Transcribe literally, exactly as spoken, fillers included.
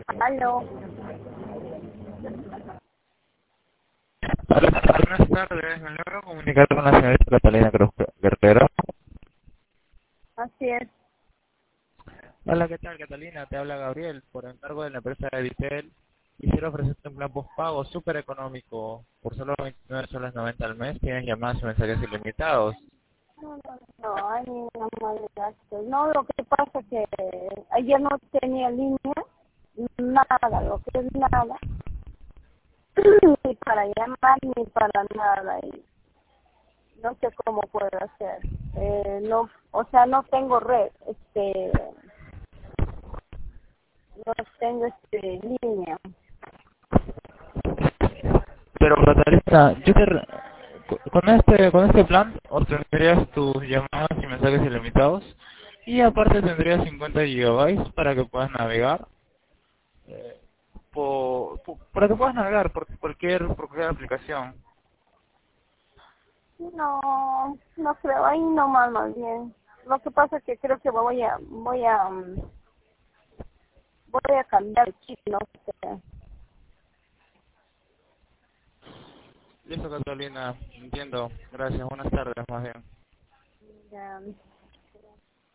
Aló. Hola, buenas tardes. Me logro comunicar con la señorita Catalina Cruz Guerrero. Así es. Hola, ¿qué tal, Catalina? Te habla Gabriel, por encargo de la empresa de Vitel. Quisiera ofrecerte un plan postpago súper económico. Por solo veintinueve soles noventa al mes tienes llamadas y mensajes ilimitados. No, no, no, ay, no malgaste. No, lo que pasa es que ayer no tenía línea, nada, lo que es nada, ni para llamar ni para nada. Y no sé cómo puedo hacer. Eh, no, o sea, no tengo red, este, no tengo este línea. Pero, Catalina, yo te... re- con este, con este plan obtendrías tus llamadas y mensajes ilimitados y aparte tendrías cincuenta gigabytes para que puedas navegar eh, por, por- para que puedas navegar por cualquier, por cualquier aplicación. No, no creo, ahí no más, más bien. Lo que pasa es que creo que voy a, voy a, mm, voy a cambiar el chip, no sé. Listo, Catalina, entiendo. Gracias, buenas tardes, más bien. Ya,